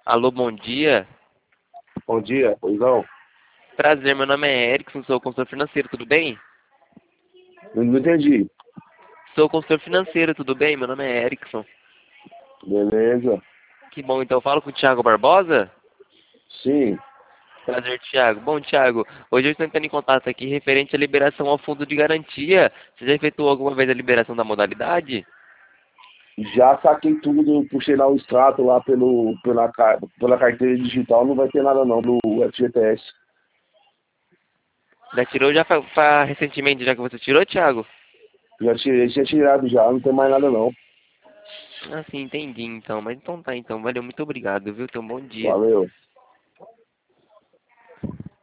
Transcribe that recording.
Alô, bom dia. Bom dia, pois não? Prazer, meu nome é Erickson, sou consultor financeiro, tudo bem? Não entendi. Sou consultor financeiro, tudo bem? Meu nome é Erickson. Beleza. Que bom, então eu falo com o Thiago Barbosa? Sim, Prazer, Thiago. Bom, Thiago, hoje eu estou entrando em contato aqui referente à liberação ao fundo de garantia. Você já efetuou alguma vez a liberação da modalidade? já saquei tudo, puxei lá o extrato lá pela carteira digital, não vai ter nada não do FGTS. Já tirou recentemente, já que você tirou, Thiago? Já tirei, tinha tirado já, não tem mais nada não. Ah, sim, entendi então. Mas então tá, então. Valeu, muito obrigado, viu? Tenha um bom dia. Valeu.